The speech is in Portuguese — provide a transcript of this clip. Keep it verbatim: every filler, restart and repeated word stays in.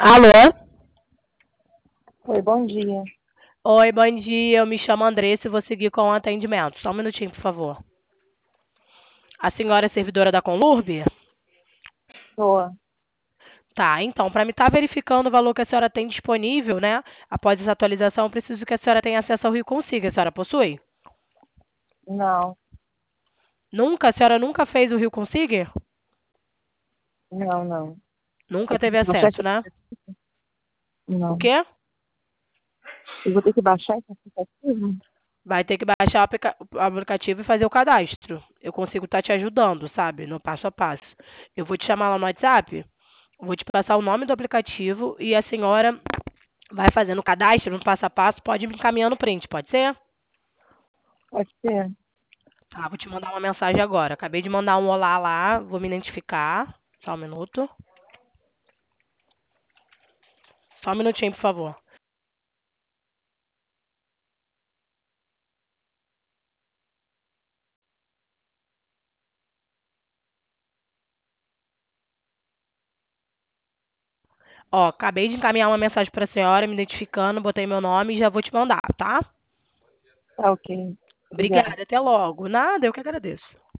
Alô? Oi, bom dia. Oi, bom dia. Eu me chamo Andressa e vou seguir com o atendimento. Só um minutinho, por favor. A senhora é servidora da Conlurb? Tô. Tá, então, para me estar verificando o valor que a senhora tem disponível, né? Após essa atualização, eu preciso que a senhora tenha acesso ao Rio Consiga. A senhora possui? Não, Nunca? A senhora nunca fez o Rio Consiga? não, não. Nunca Eu teve tenho que baixar esse acesso, né? aplicativo? O Não. quê? Eu vou ter que baixar esse aplicativo? Vai ter que baixar o aplica- o aplicativo e fazer o cadastro. Eu consigo estar te ajudando, sabe? No passo a passo. Eu vou te chamar lá no WhatsApp, vou te passar o nome do aplicativo e a senhora vai fazendo o cadastro no passo a passo, pode me encaminhando o print, pode ser? Pode ser. Tá, vou te mandar uma mensagem agora. Acabei de mandar um olá lá, vou me identificar. Só um minuto. Só um minutinho, por favor. Ó, acabei de encaminhar uma mensagem para a senhora, me identificando, botei meu nome e já vou te mandar, tá? Tá ok. Obrigada. Obrigada, até logo. Nada, eu que agradeço.